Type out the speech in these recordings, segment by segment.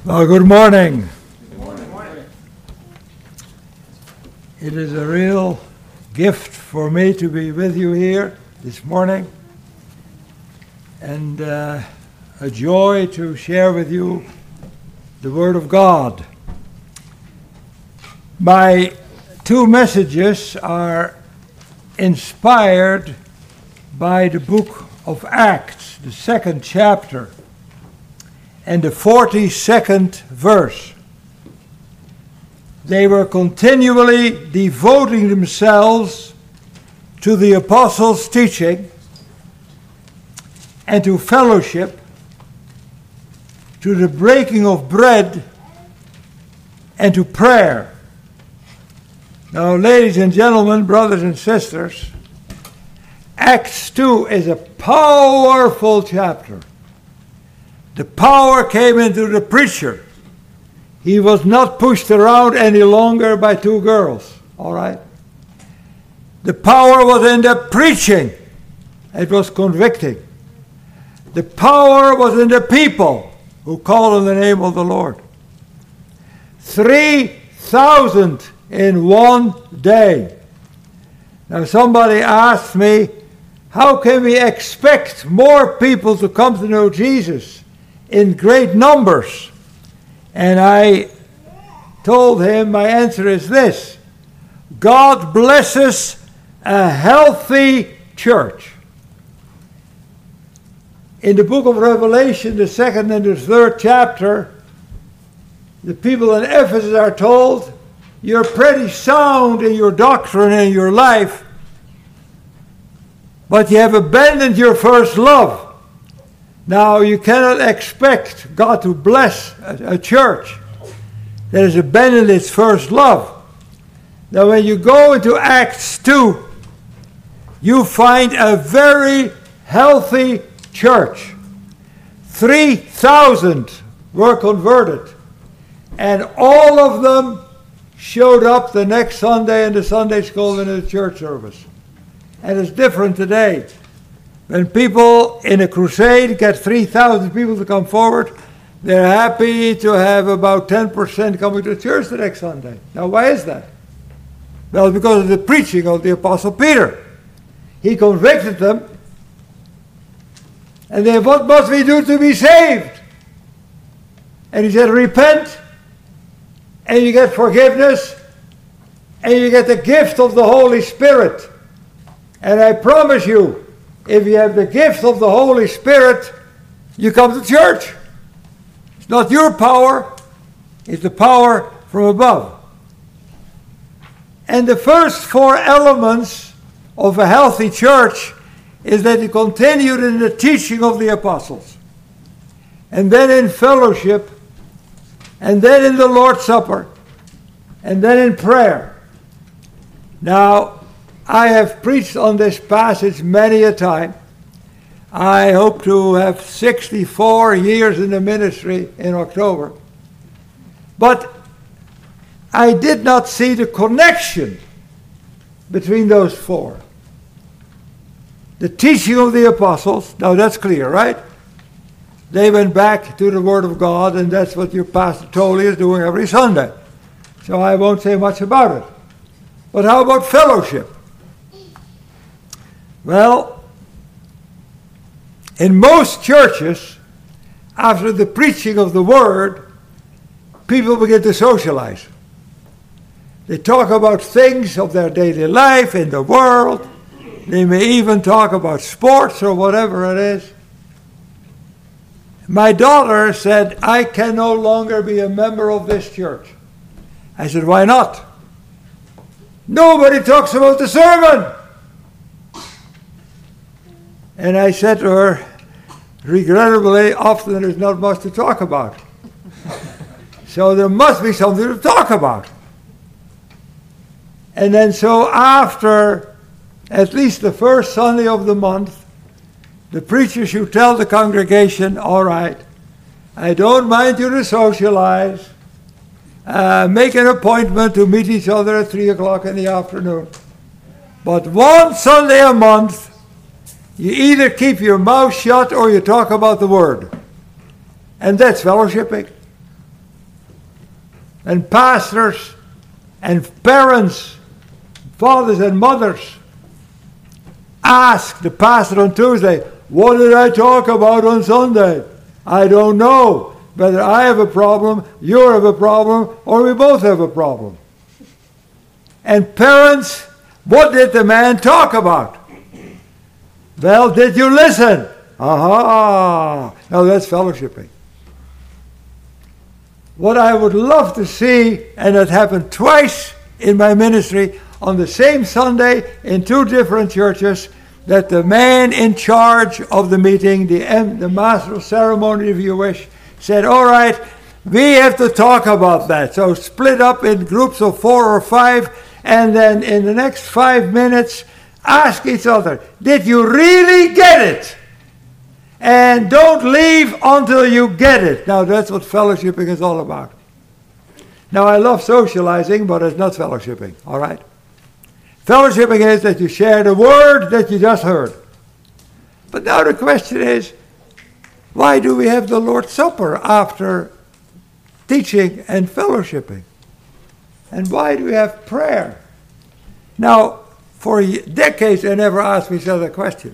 Well, good morning. Good morning. It is a real gift for me to be with you here this morning, and a joy to share with you the Word of God. My two messages are inspired by the book of Acts, the 2nd chapter, and the 42nd verse. They were continually devoting themselves to the apostles' teaching and to fellowship, to the breaking of bread, and to prayer. Now, ladies and gentlemen, brothers and sisters, Acts 2 is a powerful chapter. The power came into the preacher. He was not pushed around any longer by two girls, all right? The power was in the preaching. It was convicting. The power was in the people who called on the name of the Lord. 3,000 in one day. Now somebody asked me, how can we expect more people to come to know Jesus in great numbers? And I told him my answer is this: God blesses a healthy church. In the book of Revelation, the 2nd and the 3rd chapter, the people in Ephesus are told, you're pretty sound in your doctrine and your life, but you have abandoned your first love. Now, you cannot expect God to bless a church that has abandoned its first love. Now, when you go into Acts 2, you find a very healthy church. 3,000 were converted, and all of them showed up the next Sunday in the Sunday school and in the church service. And it's different today. When people in a crusade get 3,000 people to come forward, they're happy to have about 10% coming to church the next Sunday. Now, why is that? Well, because of the preaching of the Apostle Peter. He convicted them, and then, what must we do to be saved? And he said, repent, and you get forgiveness, and you get the gift of the Holy Spirit. And I promise you, if you have the gift of the Holy Spirit, you come to church. It's not your power, it's the power from above. And the first four elements of a healthy church is that it continued in the teaching of the apostles, and then in fellowship, and then in the Lord's Supper, and then in prayer. Now, I have preached on this passage many a time. I hope to have 64 years in the ministry in October. But I did not see the connection between those four. The teaching of the apostles, now that's clear, right? They went back to the Word of God, and that's what your pastor Tolley is doing every Sunday. So I won't say much about it. But how about fellowship? Well, in most churches, after the preaching of the Word, people begin to socialize. They talk about things of their daily life in the world. They may even talk about sports or whatever it is. My daughter said, I can no longer be a member of this church. I said, why not? Nobody talks about the sermon. And I said to her, regrettably, often there's not much to talk about. So there must be something to talk about. And then so after at least the first Sunday of the month, the preacher should tell the congregation, all right, I don't mind you to socialize. Make an appointment to meet each other at 3 o'clock in the afternoon. But one Sunday a month, you either keep your mouth shut or you talk about the Word. And that's fellowshipping. and pastors and parents, fathers and mothers, ask the pastor on Tuesday, what did I talk about on Sunday? I don't know whether I have a problem, you have a problem, or we both have a problem. And parents, what did the man talk about? Well, did you listen? Aha! Now that's fellowshipping. What I would love to see, and it happened twice in my ministry, on the same Sunday in two different churches, that the man in charge of the meeting, the master of ceremony, if you wish, said, all right, we have to talk about that. So split up in groups of 4 or 5, and then in the next 5 minutes, ask each other, did you really get it? And don't leave until you get it. Now that's what fellowshipping is all about. Now I love socializing, but it's not fellowshipping, all right? Fellowshipping is that you share the word that you just heard. But now the question is, why do we have the Lord's Supper after teaching and fellowshipping? And why do we have prayer? Now, for decades they never asked me such a question.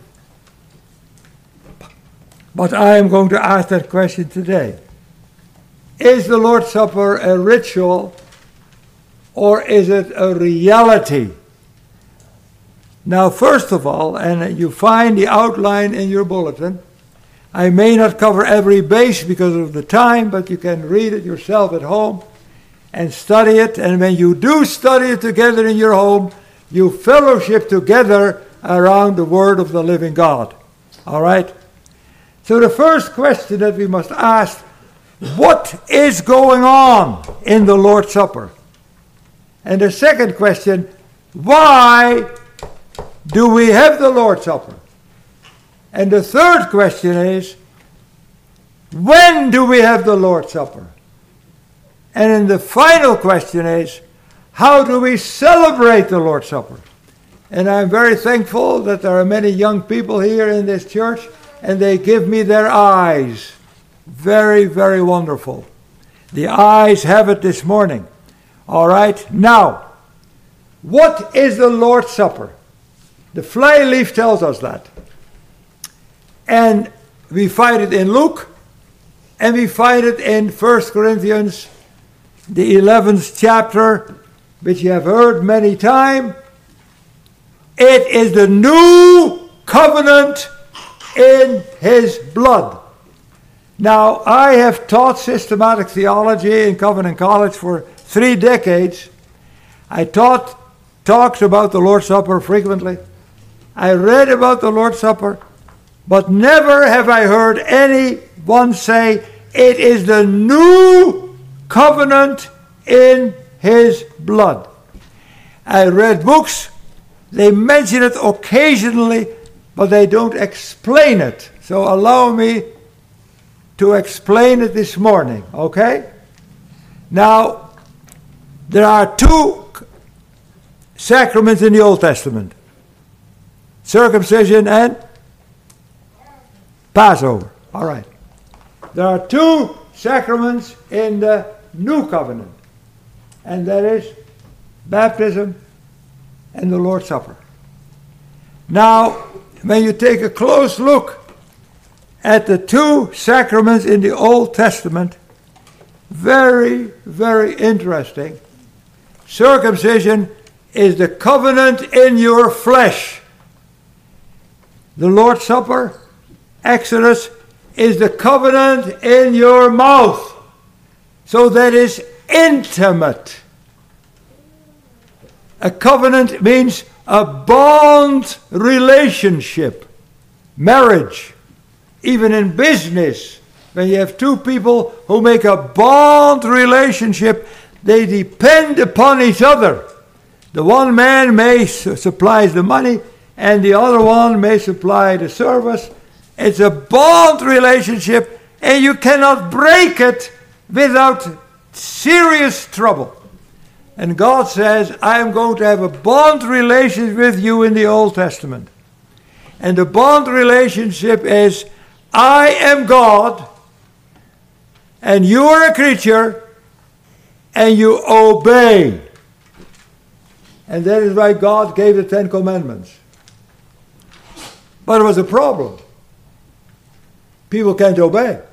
But I am going to ask that question today. Is the Lord's Supper a ritual or is it a reality? Now, first of all, and you find the outline in your bulletin, I may not cover every base because of the time, but you can read it yourself at home and study it. And when you do study it together in your home, you fellowship together around the Word of the living God. All right? So the first question that we must ask, what is going on in the Lord's Supper? And the second question, why do we have the Lord's Supper? And the third question is, when do we have the Lord's Supper? And then the final question is, how do we celebrate the Lord's Supper? And I'm very thankful that there are many young people here in this church, and they give me their eyes. Very, very wonderful. The eyes have it this morning. All right, now, what is the Lord's Supper? The flyleaf tells us that. And we find it in Luke, and we find it in 1 Corinthians, the 11th chapter, which you have heard many times. It is the new covenant in his blood. Now, I have taught systematic theology in Covenant College for 3 decades. I taught talks about the Lord's Supper frequently. I read about the Lord's Supper, but never have I heard anyone say, it is the new covenant in his blood. I read books, they mention it occasionally, but they don't explain it. So allow me to explain it this morning, okay? Now, there are 2 sacraments in the Old Testament. Circumcision and Passover. All right. There are 2 sacraments in the New Covenant. And that is baptism and the Lord's Supper. Now, when you take a close look at the 2 sacraments in the Old Testament, very, very interesting. Circumcision is the covenant in your flesh. The Lord's Supper, Exodus, is the covenant in your mouth. So that is intimate. A covenant means a bond relationship, marriage. Even in business, when you have 2 people who make a bond relationship, they depend upon each other. The one man may supply the money, and the other one may supply the service. It's a bond relationship, and you cannot break it without serious trouble. And God says, I am going to have a bond relationship with you in the Old Testament. And the bond relationship is, I am God, and you are a creature, and you obey. And that is why God gave the Ten Commandments. But there was a problem. People can't obey.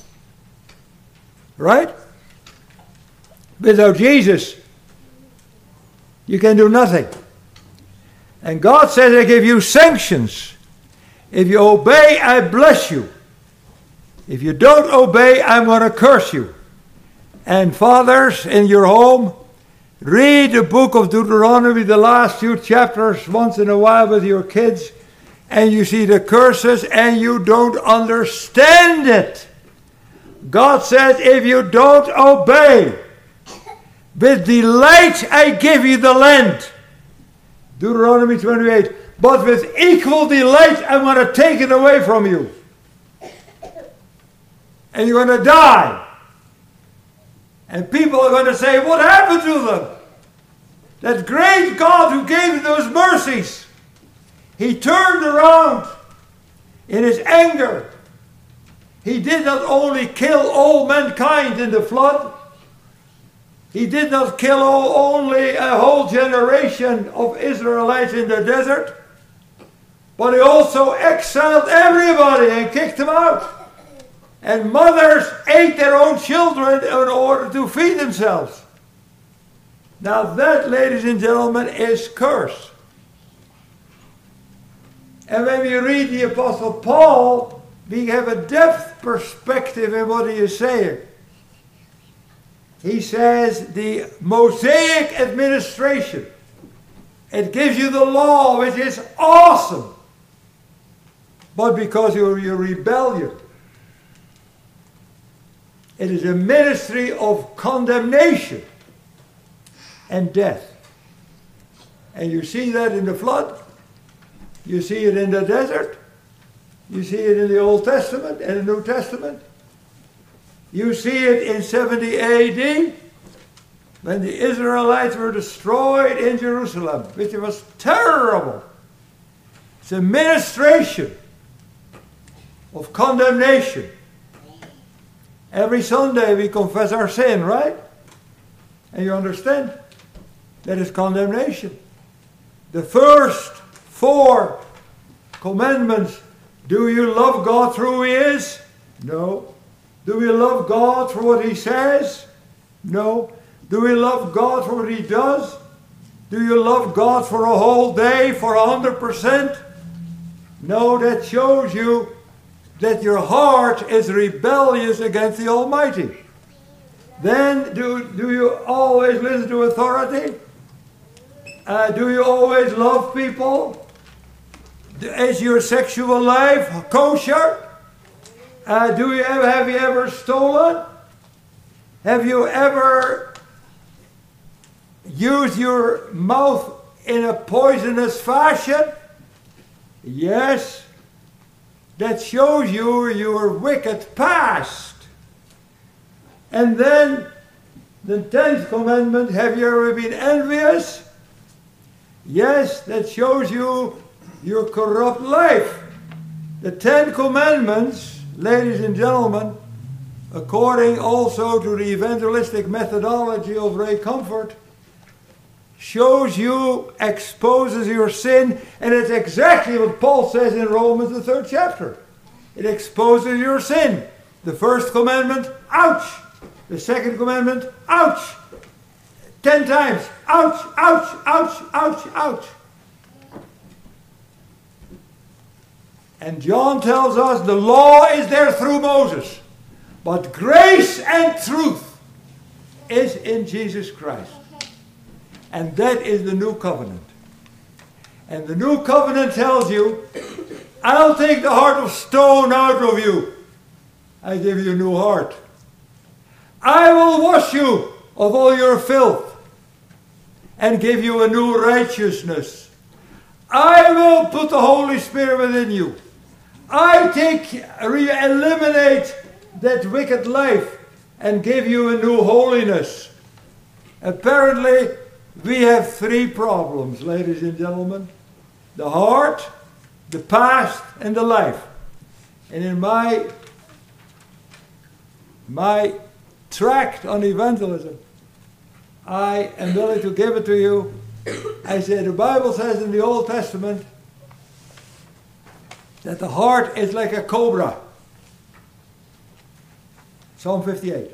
Right? Without Jesus, you can do nothing. And God says, I give you sanctions. If you obey, I bless you. If you don't obey, I'm going to curse you. And fathers in your home, read the book of Deuteronomy, the last few chapters, once in a while with your kids, and you see the curses and you don't understand it. God says, if you don't obey, with delight I give you the land. Deuteronomy 28. But with equal delight I'm going to take it away from you. And you're going to die. And people are going to say, what happened to them? That great God who gave them those mercies, He turned around in His anger. He did not only kill all mankind in the flood, He did not kill only a whole generation of Israelites in the desert, but He also exiled everybody and kicked them out. And mothers ate their own children in order to feed themselves. Now that, ladies and gentlemen, is curse. And when we read the Apostle Paul, we have a depth perspective in what he is saying. He says the Mosaic administration, it gives you the law, which is awesome. But because you're rebellion, it is a ministry of condemnation and death. And you see that in the flood. You see it in the desert. You see it in the Old Testament and the New Testament. You see it in 70 AD when the Israelites were destroyed in Jerusalem, which was terrible. It's a ministration of condemnation. Every Sunday we confess our sin, right? And you understand? That is condemnation. The first 4 commandments. Do you love God for who He is? No. Do we love God for what He says? No. Do we love God for what He does? Do you love God for a whole day, for 100%? No, that shows you that your heart is rebellious against the Almighty. Then do you always listen to authority? Do you always love people? Is your sexual life kosher? Have you ever stolen? Have you ever used your mouth in a poisonous fashion? Yes. That shows you your wicked past. And then the 10th commandment, have you ever been envious? Yes, that shows you your corrupt life. The 10 commandments, ladies and gentlemen, according also to the evangelistic methodology of Ray Comfort, shows you, exposes your sin, and it's exactly what Paul says in Romans, the 3rd chapter. It exposes your sin. The first commandment, ouch. The second commandment, ouch. 10 times, ouch, ouch, ouch, ouch, ouch. And John tells us the law is there through Moses, but grace and truth is in Jesus Christ. And that is the new covenant. And the new covenant tells you, I'll take the heart of stone out of you. I give you a new heart. I will wash you of all your filth and give you a new righteousness. I will put the Holy Spirit within you. I eliminate that wicked life and give you a new holiness. Apparently, we have 3 problems, ladies and gentlemen. The heart, the past, and the life. And in my tract on evangelism, I am willing to give it to you. I said, the Bible says in the Old Testament that the heart is like a cobra. Psalm 58.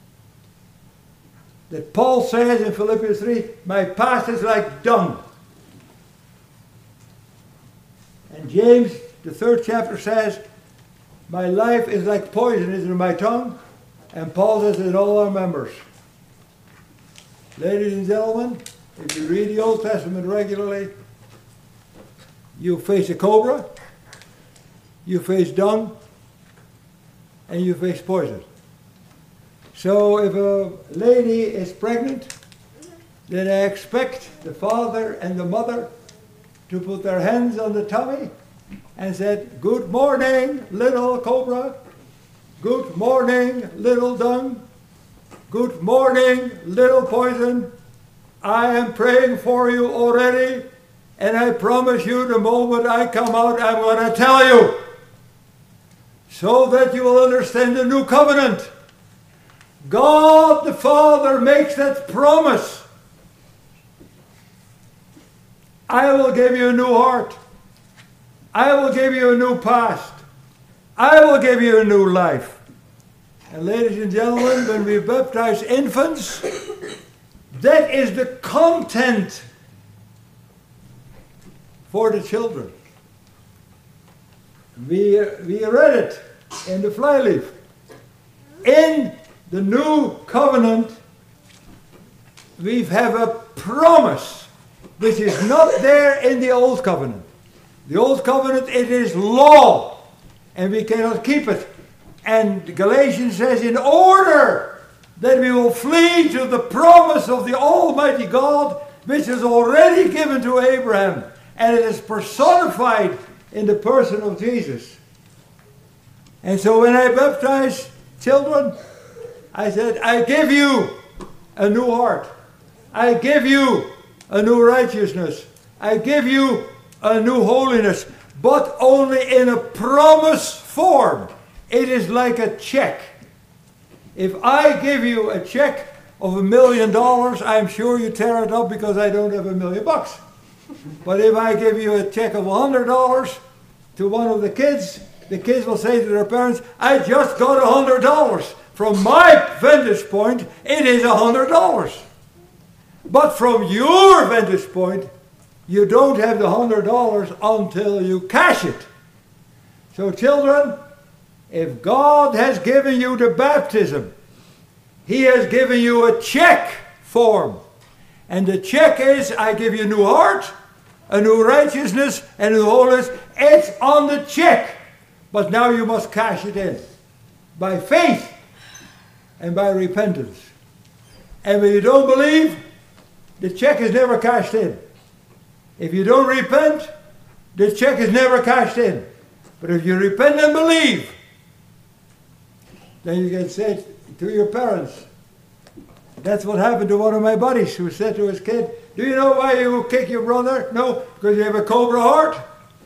That Paul says in Philippians 3, my past is like dung. And James, the 3rd chapter, says, my life is like poison is in my tongue. And Paul says in all our members. Ladies and gentlemen, if you read the Old Testament regularly, you face a cobra, you face dung, and you face poison. So if a lady is pregnant, then I expect the father and the mother to put their hands on the tummy and said, good morning, little cobra. Good morning, little dung. Good morning, little poison. I am praying for you already, and I promise you the moment I come out, I'm going to tell you, so that you will understand the new covenant. God the Father makes that promise. I will give you a new heart. I will give you a new past. I will give you a new life. And ladies and gentlemen, when we baptize infants, that is the content for the children. We read it in the flyleaf. In the new covenant, we have a promise which is not there in the old covenant. The old covenant, it is law, and we cannot keep it. And Galatians says, in order that we will flee to the promise of the Almighty God, which is already given to Abraham, and it is personified in the person of Jesus. And so when I baptize children, I said, I give you a new heart. I give you a new righteousness. I give you a new holiness, but only in a promise form. It is like a check. If I give you a check of $1 million, I'm sure you tear it up because I don't have $1 million. But if I give you a check of $100 to one of the kids will say to their parents, I just got $100. From my vantage point, it is $100. But from your vantage point, you don't have the $100 until you cash it. So children, if God has given you the baptism, He has given you a check form. And the check is, I give you a new heart, a new righteousness, and a new holiness. It's on the check. But now you must cash it in. By faith and by repentance. And when you don't believe, the check is never cashed in. If you don't repent, the check is never cashed in. But if you repent and believe, then you can say to your parents. That's what happened to one of my buddies who said to his kid, do you know why you kick your brother? No, because you have a cobra heart.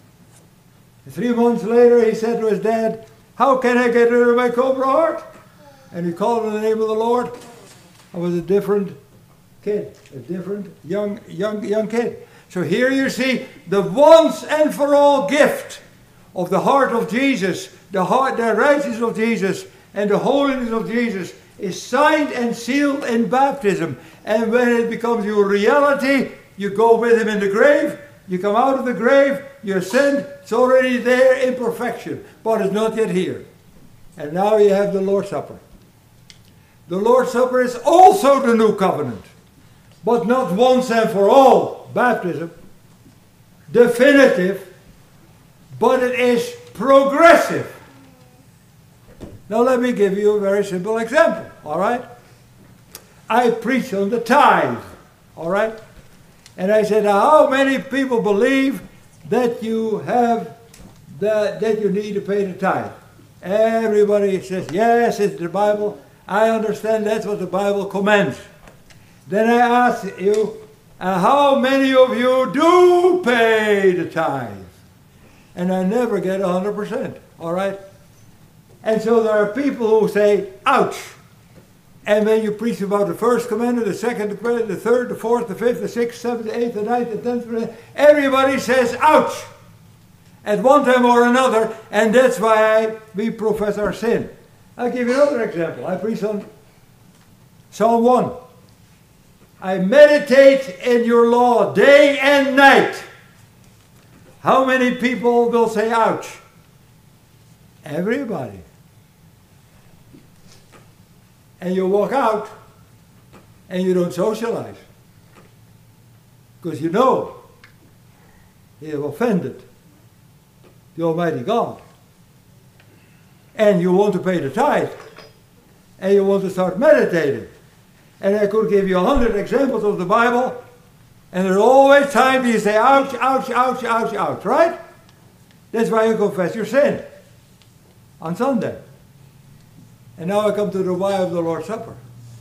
And 3 months later he said to his dad, how can I get rid of my cobra heart? And he called on the name of the Lord. I was a different kid, a different young kid. So here you see the once and for all gift of the heart of Jesus, the righteousness of Jesus, and the holiness of Jesus is signed and sealed in baptism. And when it becomes your reality, you go with Him in the grave, you come out of the grave, you ascend, it's already there in perfection, but it's not yet here. And now you have the Lord's Supper. The Lord's Supper is also the new covenant, but not once and for all baptism, definitive, but it is progressive. Now let me give you a very simple example, all right? I preach on the tithe, all right? And I said, how many people believe that you have that you need to pay the tithe? Everybody says, yes, it's the Bible. I understand that's what the Bible commands. Then I ask you, how many of you do pay the tithe? And I never get 100%, all right? And so there are people who say, ouch. And when you preach about the first commandment, the second, the third, the fourth, the fifth, the sixth, seventh, the eighth, the ninth, the tenth, everybody says, ouch! At one time or another, and that's why we profess our sin. I'll give you another example. I preach on Psalm 1. I meditate in your law day and night. How many people will say, ouch? Everybody. And you walk out and you don't socialize. Because you know you have offended the Almighty God. And you want to pay the tithe. And you want to start meditating. And I could give you 100 examples of the Bible. And there's always times you say, ouch, ouch, ouch, ouch, ouch, right? That's why you confess your sin on Sunday. And now I come to the why of the Lord's Supper.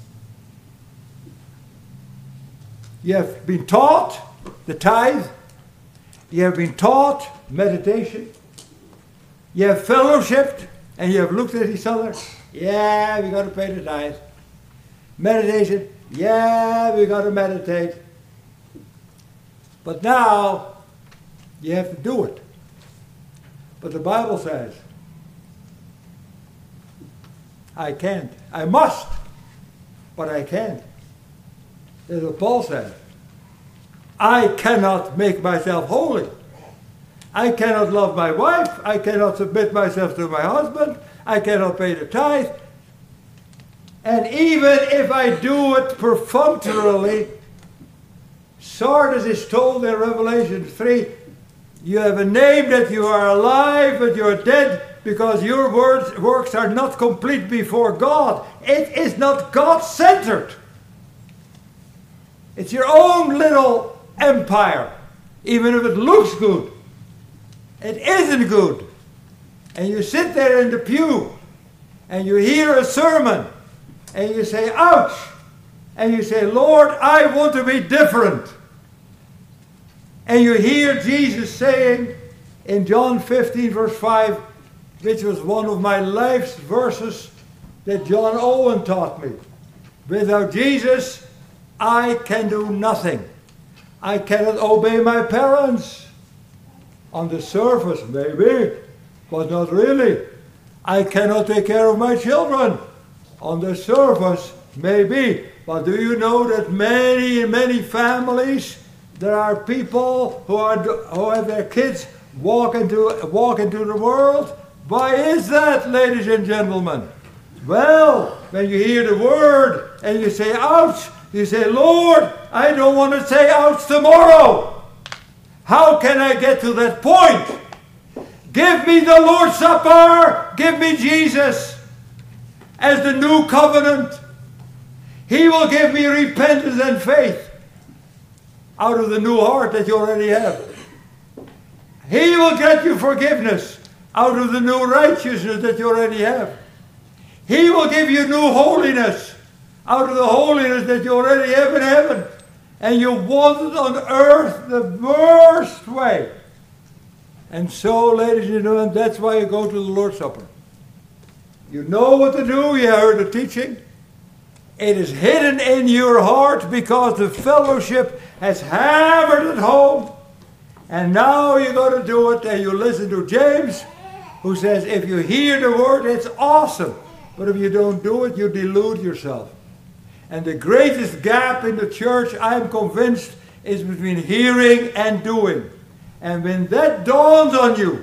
You have been taught the tithe. You have been taught meditation. You have fellowshipped and you have looked at each other. Yeah, we got to pay the tithe. Meditation. Yeah, we got to meditate. But now you have to do it. But the Bible says, I can't. I must, but I can't. That's what Paul said. I cannot make myself holy. I cannot love my wife. I cannot submit myself to my husband. I cannot pay the tithe. And even if I do it perfunctorily, Sardis is told in Revelation 3, you have a name that you are alive, but you are dead, because your works are not complete before God. It is not God-centered. It's your own little empire, even if it looks good. It isn't good. And you sit there in the pew, and you hear a sermon, and you say, ouch! And you say, Lord, I want to be different. And you hear Jesus saying in John 15, verse 5, which was one of my life's verses that John Owen taught me. Without Jesus, I can do nothing. I cannot obey my parents. On the surface, maybe, but not really. I cannot take care of my children. On the surface, maybe. But do you know that in many families, there are people who have their kids walk into the world? Why is that, ladies and gentlemen? Well, when you hear the word and you say, ouch, you say, Lord, I don't want to say ouch tomorrow. How can I get to that point? Give me the Lord's Supper. Give me Jesus as the new covenant. He will give me repentance and faith out of the new heart that you already have. He will get you forgiveness out of the new righteousness that you already have. He will give you new holiness out of the holiness that you already have in heaven. And you want it on earth the worst way. And so, ladies and gentlemen, that's why you go to the Lord's Supper. You know what to do. You heard the teaching. It is hidden in your heart because the fellowship has hammered it home. And now you got to do it, and you listen to James, who says, if you hear the word, it's awesome. But if you don't do it, you delude yourself. And the greatest gap in the church, I'm convinced, is between hearing and doing. And when that dawns on you,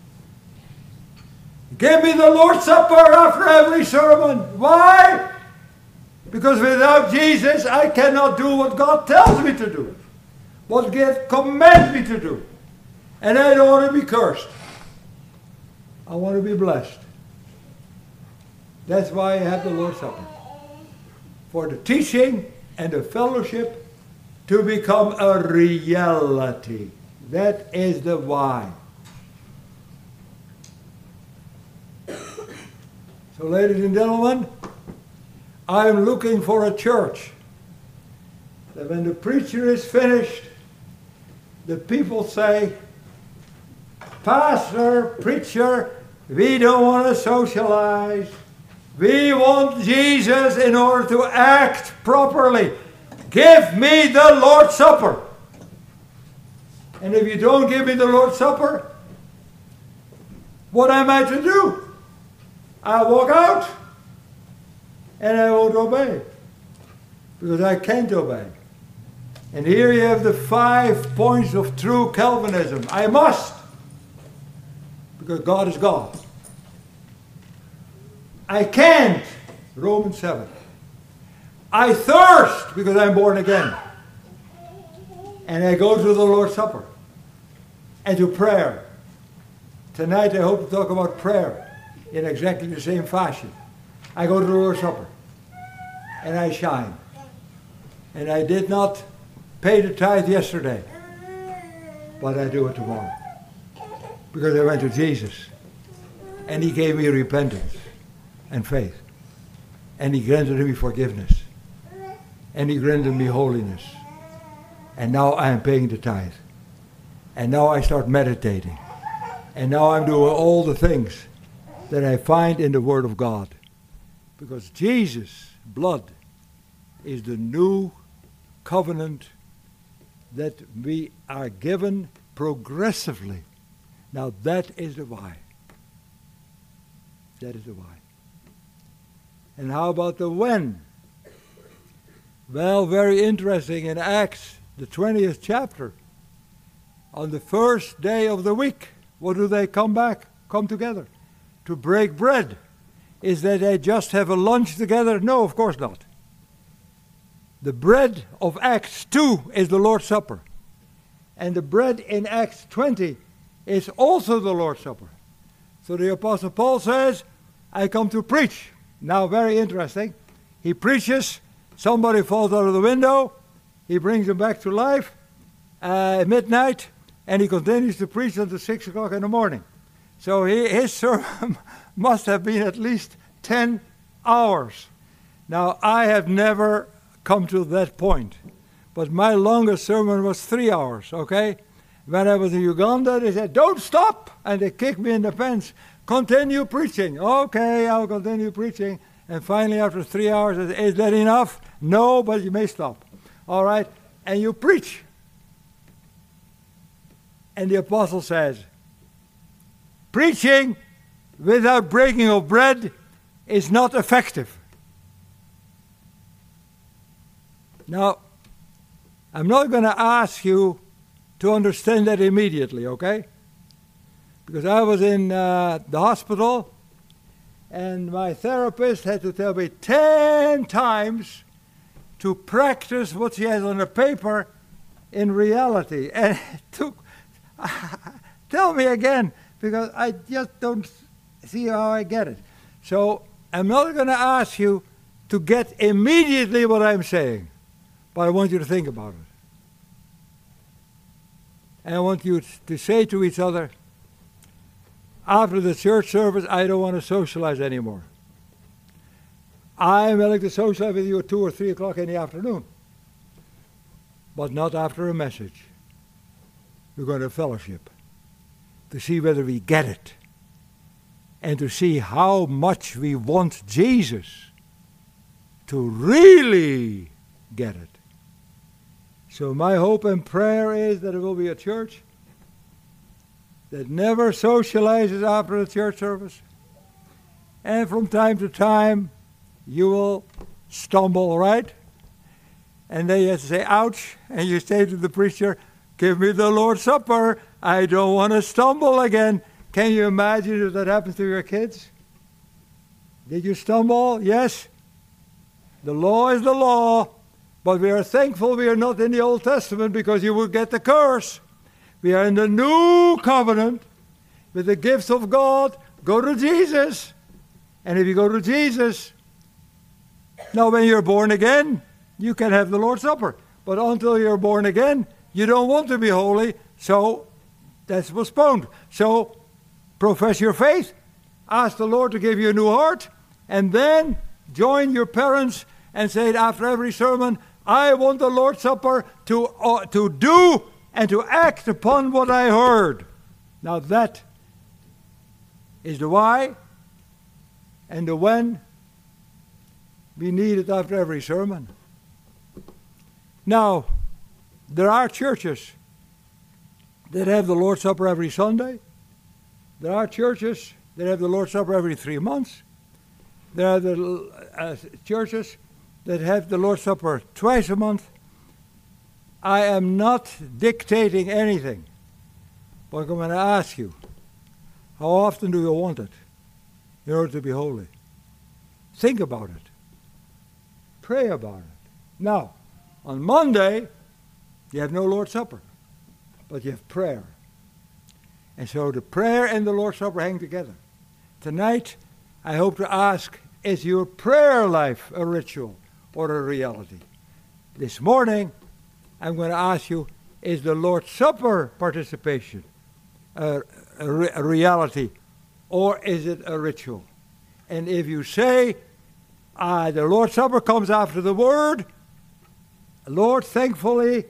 give me the Lord's Supper after every sermon. Why? Because without Jesus, I cannot do what God tells me to do. What God commands me to do. And I don't want to be cursed. I want to be blessed. That's why I have the Lord's Supper. For the teaching and the fellowship to become a reality. That is the why. So, ladies and gentlemen, I'm looking for a church that when the preacher is finished, the people say, Pastor, preacher, we don't want to socialize. We want Jesus in order to act properly. Give me the Lord's Supper. And if you don't give me the Lord's Supper, what am I to do? I walk out and I won't obey. Because I can't obey. And here you have the 5 points of true Calvinism. I must. Because God is God. I can't. Romans 7. I thirst because I'm born again. And I go to the Lord's Supper. And to prayer. Tonight I hope to talk about prayer in exactly the same fashion. I go to the Lord's Supper. And I shine. And I did not pay the tithe yesterday. But I do it tomorrow. Because I went to Jesus. And He gave me repentance and faith. And He granted me forgiveness. And He granted me holiness. And now I am paying the tithe. And now I start meditating. And now I'm doing all the things that I find in the Word of God. Because Jesus' blood is the new covenant that we are given progressively. Now that is the why. That is the why. And how about the when? Well, very interesting. In Acts, the 20th chapter, on the first day of the week, what do they come together? To break bread. Is that they just have a lunch together? No, of course not. The bread of Acts 2 is the Lord's Supper. And the bread in Acts 20 is also the Lord's Supper. So the Apostle Paul says, I come to preach. Now, very interesting. He preaches, somebody falls out of the window, he brings him back to life at midnight, and he continues to preach until 6 o'clock in the morning. So his sermon must have been at least 10 hours. Now, I have never come to that point, but my longest sermon was 3 hours, okay? When I was in Uganda, they said, don't stop, and they kicked me in the pants. Continue preaching. Okay, I'll continue preaching. And finally, after 3 hours, I said, is that enough? No, but you may stop. All right, and you preach. And the apostle says, preaching without breaking of bread is not effective. Now, I'm not going to ask you to understand that immediately, okay? Because I was in the hospital, and my therapist had to tell me 10 times to practice what she has on the paper in reality. And it took, tell me again, because I just don't see how I get it. So I'm not going to ask you to get immediately what I'm saying, but I want you to think about it. And I want you to say to each other, after the church service, I don't want to socialize anymore. I'm willing to socialize with you at 2 or 3 o'clock in the afternoon, but not after a message. We're going to fellowship to see whether we get it and to see how much we want Jesus to really get it. So my hope and prayer is that it will be a church that never socializes after the church service. And from time to time, you will stumble, right? And then you have to say, ouch, and you say to the preacher, give me the Lord's Supper. I don't want to stumble again. Can you imagine if that happens to your kids? Did you stumble? Yes. The law is the law. But we are thankful we are not in the Old Testament because you will get the curse. We are in the new covenant with the gifts of God. Go to Jesus. And if you go to Jesus, now when you're born again, you can have the Lord's Supper. But until you're born again, you don't want to be holy, so that's postponed. So profess your faith, ask the Lord to give you a new heart, and then join your parents and say after every sermon, I want the Lord's Supper to do and to act upon what I heard. Now that is the why, and the when We need it after every sermon. Now, there are churches that have the Lord's Supper every Sunday. There are churches that have the Lord's Supper every 3 months. There are the churches that have the Lord's Supper twice a month. I am not dictating anything, but I'm going to ask you, how often do you want it in order to be holy? Think about it. Pray about it. Now, on Monday, you have no Lord's Supper, but you have prayer. And so the prayer and the Lord's Supper hang together. Tonight, I hope to ask, is your prayer life a ritual or a reality? This morning, I'm going to ask you, is the Lord's Supper participation a reality or is it a ritual? And if you say, the Lord's Supper comes after the Word, Lord, thankfully,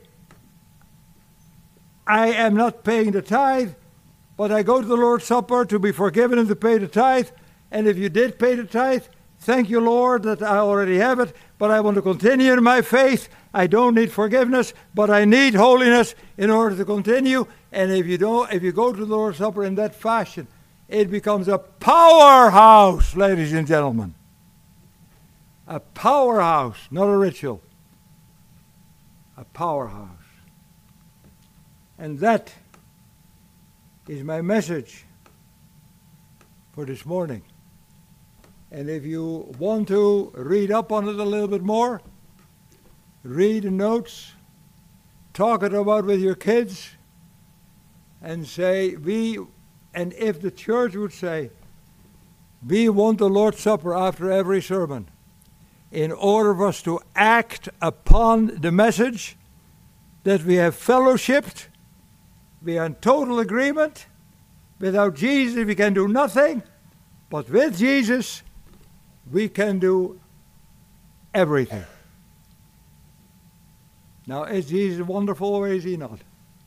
I am not paying the tithe, but I go to the Lord's Supper to be forgiven and to pay the tithe. And if you did pay the tithe, thank you, Lord, that I already have it, but I want to continue in my faith. I don't need forgiveness, but I need holiness in order to continue. And if you go to the Lord's Supper in that fashion, it becomes a powerhouse, ladies and gentlemen. A powerhouse, not a ritual. A powerhouse. And that is my message for this morning. And if you want to read up on it a little bit more, read the notes, talk it about with your kids, and say, and if the church would say, we want the Lord's Supper after every sermon, in order for us to act upon the message that we have fellowshipped, we are in total agreement. Without Jesus, we can do nothing, but with Jesus, we can do everything. Now, is Jesus wonderful or is he not?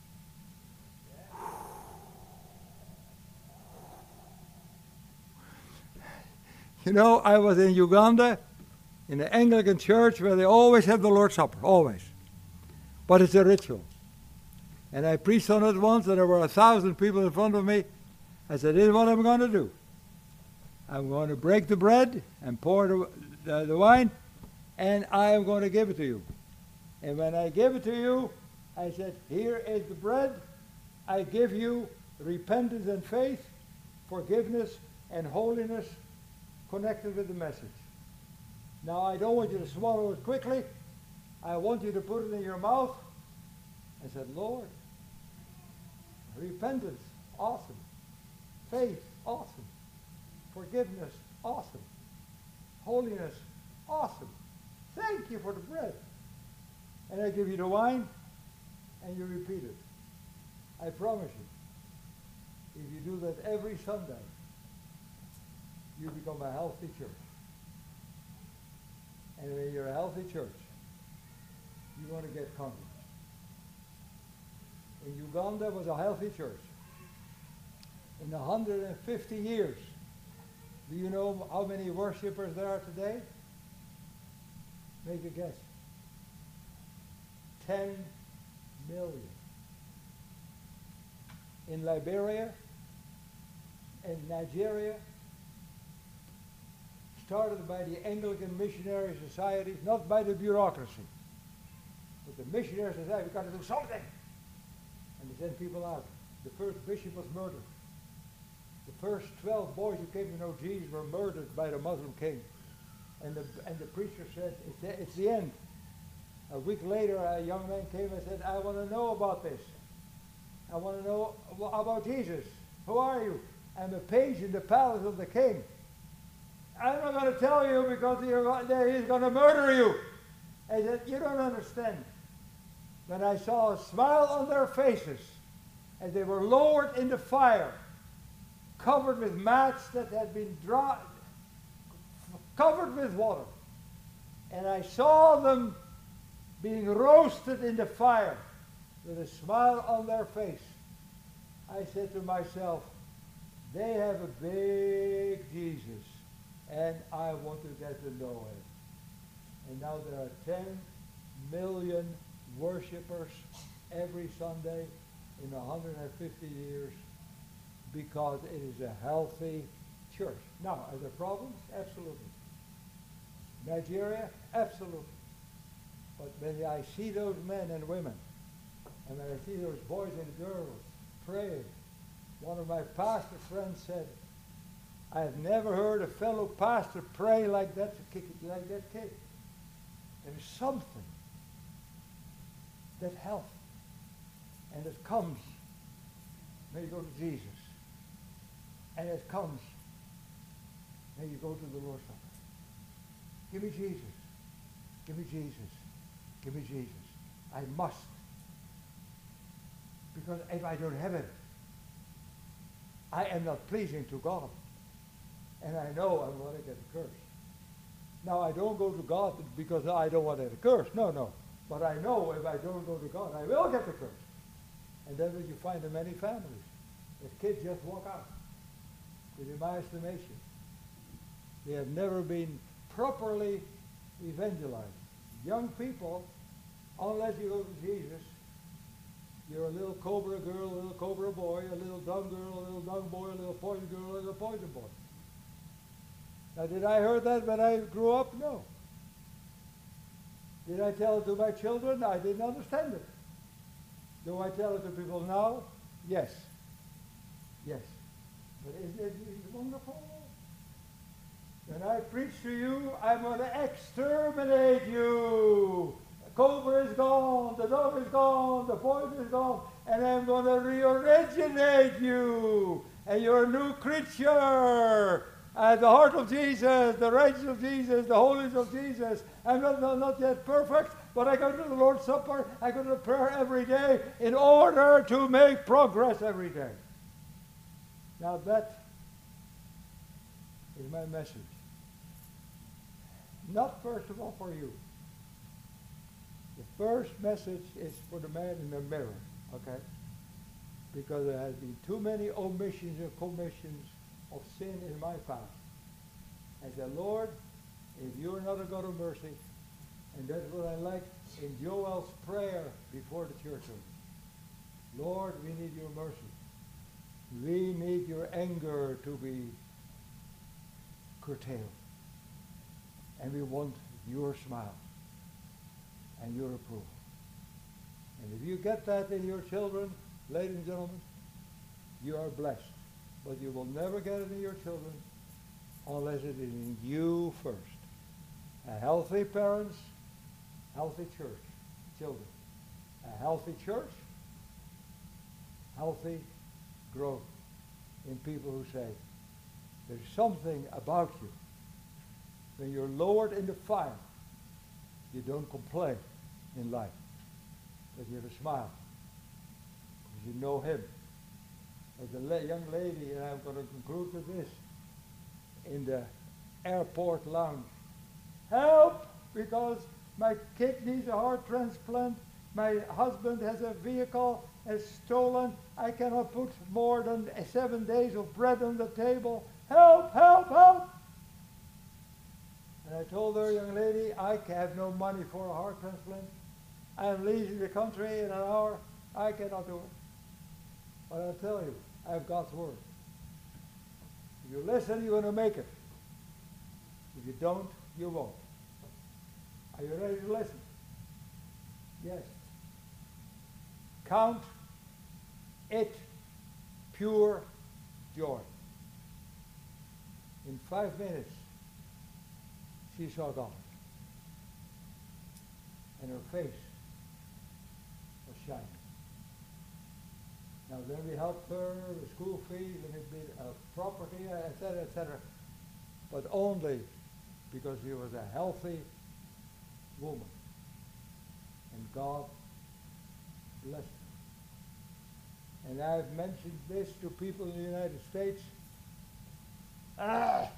You know, I was in Uganda, in the Anglican church, where they always have the Lord's Supper, always. But it's a ritual. And I preached on it once, and there were 1,000 people in front of me. I said, this is what I'm going to do. I'm going to break the bread and pour the wine, and I am going to give it to you. And when I give it to you, I said, here is the bread. I give you repentance and faith, forgiveness and holiness connected with the message. Now, I don't want you to swallow it quickly. I want you to put it in your mouth. I said, Lord, repentance, awesome. Faith, awesome. Forgiveness, awesome. Holiness, awesome. Thank you for the bread. And I give you the wine, and you repeat it. I promise you, if you do that every Sunday, you become a healthy church. And when you're a healthy church, you want to get converts. In Uganda was a healthy church. In 150 years, do you know how many worshippers there are today? Make a guess. 10 million. In Liberia, in Nigeria, started by the Anglican Missionary Society, not by the bureaucracy, but the Missionary Society. We've got to do something. And they sent people out. The first bishop was murdered. The first 12 boys who came to know Jesus were murdered by the Muslim king. And the preacher said, it's the end. A week later, a young man came and said, I want to know about this. I want to know about Jesus. Who are you? I'm a page in the palace of the king. I'm not going to tell you because he's going to murder you. I said, you don't understand. When I saw a smile on their faces, and they were lowered in the fire, covered with mats that had been covered with water, and I saw them being roasted in the fire with a smile on their face, I said to myself, they have a big Jesus, and I want to get to know him. And now there are 10 million worshipers every Sunday in 150 years because it is a healthy church. Now, are there problems? Absolutely. Nigeria? Absolutely. But when I see those men and women, and when I see those boys and girls praying, one of my pastor friends said, I have never heard a fellow pastor pray like that kid. There's something that helps, and it comes when you go to Jesus, and it comes when you go to the Lord's Supper. Give me Jesus. Give me Jesus. Give me Jesus. I must. Because if I don't have it, I am not pleasing to God. And I know I'm going to get cursed. Now, I don't go to God because I don't want to get cursed. No. But I know if I don't go to God, I will get the curse. And then you find in many families that kids just walk out. In my estimation, they have never been properly evangelized. Young people, unless you go to Jesus, you're a little cobra girl, a little cobra boy, a little dung girl, a little dung boy, a little poison girl, a little poison boy. Now, did I hear that when I grew up? No. Did I tell it to my children? I didn't understand it. Do I tell it to people now? Yes. Yes. But isn't it wonderful? When I preach to you, I'm going to exterminate you. The cobra is gone, the dog is gone, the poison is gone, and I'm going to re-originate you. And you're a new creature. The heart of Jesus, the righteousness of Jesus, the holiness of Jesus. I'm not yet perfect, but I go to the Lord's Supper, I go to prayer every day in order to make progress every day. Now that is my message. Not first of all for you. The first message is for the man in the mirror, okay? Because there has been too many omissions and commissions of sin in my past. I said, Lord, if you're not a God of mercy, and that's what I like in Joel's prayer before the church service. Lord, we need your mercy. We need your anger to be curtailed. And we want your smile and your approval. And if you get that in your children, ladies and gentlemen, you are blessed. But you will never get it in your children unless it is in you first. A healthy parents, healthy church, children. A healthy church, healthy growth in people who say, there's something about you. When you're lowered in the fire, you don't complain in life. But you have a smile. Because you know him. As a young lady, and I'm going to conclude with this, in the airport lounge. Help! Because my kid needs a heart transplant. My husband has a vehicle has stolen. I cannot put more than 7 days of bread on the table. Help! Help! Help! And I told her, young lady, I have no money for a heart transplant. I am leaving the country in an hour. I cannot do it. But I'll tell you, I have God's word. If you listen, you're going to make it. If you don't, you won't. Are you ready to listen? Yes. Count it pure joy. In 5 minutes, she saw God. And her face was shining. Now then we helped her with school fees and it did property, etc., etc. But only because she was a healthy woman. And God blessed her. And I've mentioned this to people in the United States. I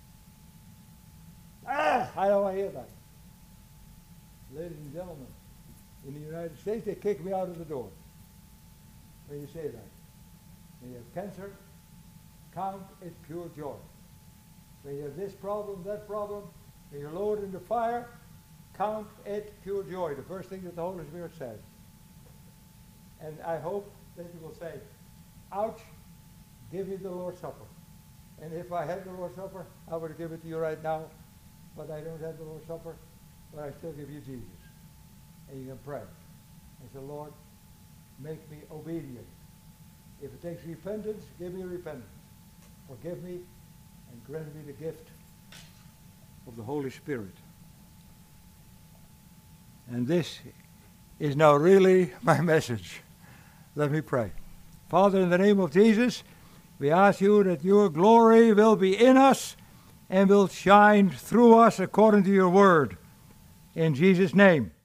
don't want to hear that. Ladies and gentlemen, in the United States, they kick me out of the door when you say that. When you have cancer, count it pure joy. When you have this problem, that problem, when you're lowered in the fire, count it pure joy, the first thing that the Holy Spirit says. And I hope that you will say, ouch, give me the Lord's Supper. And if I had the Lord's Supper, I would give it to you right now. But I don't have the Lord's Supper, but I still give you Jesus. And you can pray. And say, Lord, make me obedient. If it takes repentance, give me repentance. Forgive me and grant me the gift of the Holy Spirit. And this is now really my message. Let me pray. Father, in the name of Jesus, we ask you that your glory will be in us and will shine through us according to your word. In Jesus' name.